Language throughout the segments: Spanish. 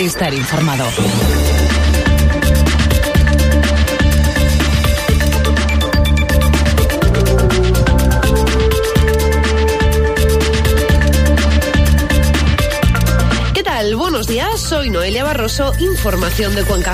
estar informado. ¿Qué tal? Buenos días, soy Noelia Barroso, información de Cuenca.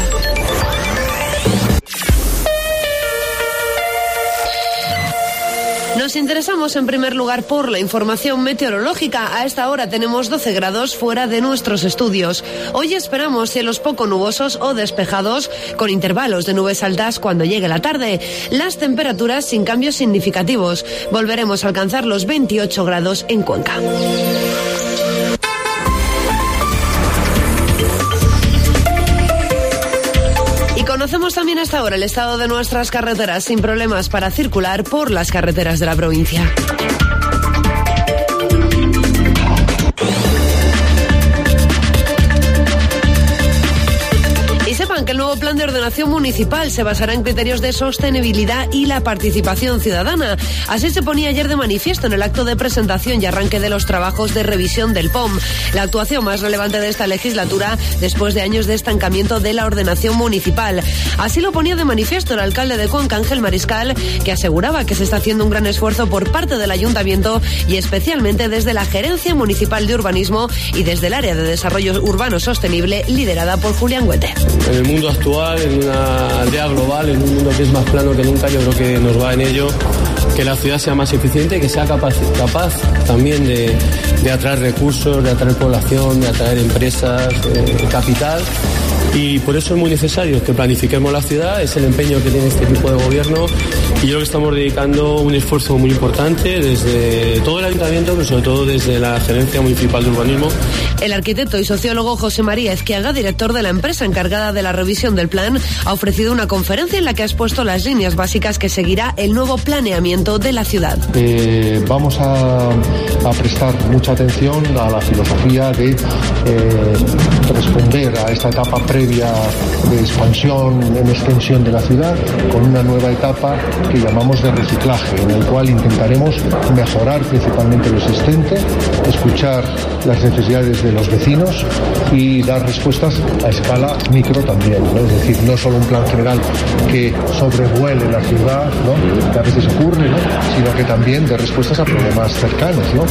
Nos interesamos en primer lugar por la información meteorológica. A esta hora tenemos 12 grados fuera de nuestros estudios. Hoy esperamos cielos poco nubosos o despejados, con intervalos de nubes altas cuando llegue la tarde. Las temperaturas sin cambios significativos. Volveremos a alcanzar los 28 grados en Cuenca. Conocemos también hasta ahora el estado de nuestras carreteras sin problemas para circular por las carreteras de la provincia. Que el nuevo plan de ordenación municipal se basará en criterios de sostenibilidad y la participación ciudadana. Así se ponía ayer de manifiesto en el acto de presentación y arranque de los trabajos de revisión del POM, la actuación más relevante de esta legislatura después de años de estancamiento de la ordenación municipal. Así lo ponía de manifiesto el alcalde de Cuenca, Ángel Mariscal, que aseguraba que se está haciendo un gran esfuerzo por parte del ayuntamiento y especialmente desde la Gerencia Municipal de Urbanismo y desde el área de desarrollo urbano sostenible liderada por Julián Huete. En el mundo actual, en una aldea global, en un mundo que es más plano que nunca, yo creo que nos va en ello que la ciudad sea más eficiente, que sea capaz también de atraer recursos, de atraer población, de atraer empresas, capital. Y por eso es muy necesario que planifiquemos la ciudad, es el empeño que tiene este equipo de gobierno y yo creo que estamos dedicando un esfuerzo muy importante desde todo el ayuntamiento, pero sobre todo desde la Gerencia Municipal de Urbanismo. El arquitecto y sociólogo José María Ezquiaga, director de la empresa encargada de la revisión del plan, ha ofrecido una conferencia en la que ha expuesto las líneas básicas que seguirá el nuevo planeamiento de la ciudad. Vamos a prestar mucha atención a la filosofía de responder a esta etapa previa de expansión en extensión de la ciudad con una nueva etapa que llamamos de reciclaje, en el cual intentaremos mejorar principalmente lo existente, escuchar las necesidades de los vecinos y dar respuestas a escala micro también, ¿no? Es decir, no solo un plan general que sobrevuele la ciudad, ¿no?, que a veces ocurre, ¿no?, sino que también dé respuestas a problemas cercanos, ¿no?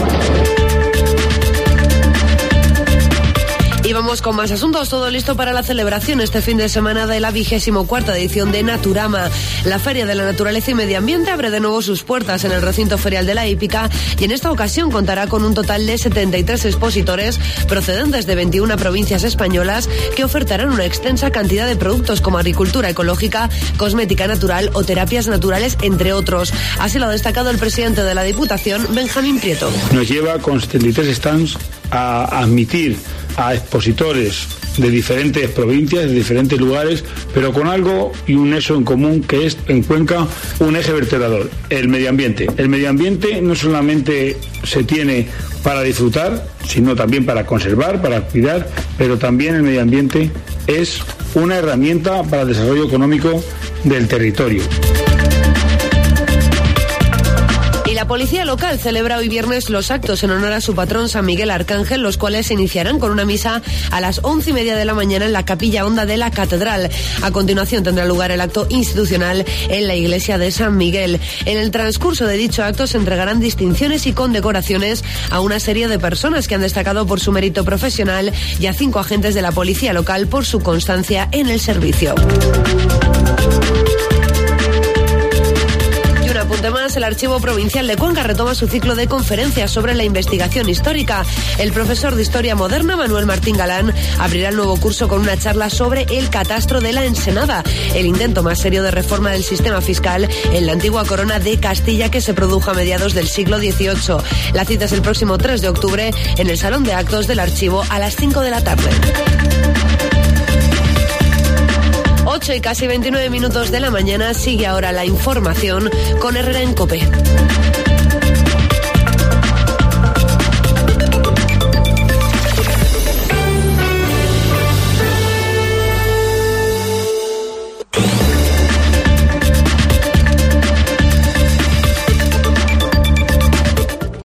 Y vamos con más asuntos, todo listo para la celebración este fin de semana de la 24ª edición de Naturama. La Feria de la Naturaleza y Medio Ambiente abre de nuevo sus puertas en el recinto ferial de la Hípica y en esta ocasión contará con un total de 73 expositores procedentes de 21 provincias españolas que ofertarán una extensa cantidad de productos como agricultura ecológica, cosmética natural o terapias naturales, entre otros. Así lo ha destacado el presidente de la Diputación, Benjamín Prieto. Nos lleva con 73 stands a admitir a expositores de diferentes provincias, de diferentes lugares, pero con algo y un nexo en común que es en Cuenca un eje vertebrador, el medio ambiente. El medio ambiente no solamente se tiene para disfrutar, sino también para conservar, para cuidar, pero también el medio ambiente es una herramienta para el desarrollo económico del territorio. La policía local celebra hoy viernes los actos en honor a su patrón San Miguel Arcángel, los cuales se iniciarán con una misa a las 11:30 de la mañana en la Capilla Honda de la Catedral. A continuación tendrá lugar el acto institucional en la iglesia de San Miguel. En el transcurso de dicho acto se entregarán distinciones y condecoraciones a una serie de personas que han destacado por su mérito profesional y a 5 agentes de la policía local por su constancia en el servicio. Además, el Archivo Provincial de Cuenca retoma su ciclo de conferencias sobre la investigación histórica. El profesor de Historia Moderna, Manuel Martín Galán, abrirá el nuevo curso con una charla sobre el catastro de la Ensenada, el intento más serio de reforma del sistema fiscal en la antigua corona de Castilla que se produjo a mediados del siglo XVIII. La cita es el próximo 3 de octubre en el Salón de Actos del Archivo a las 5 de la tarde. 8 y casi 29 minutos de la mañana, sigue ahora la información con Herrera en COPE.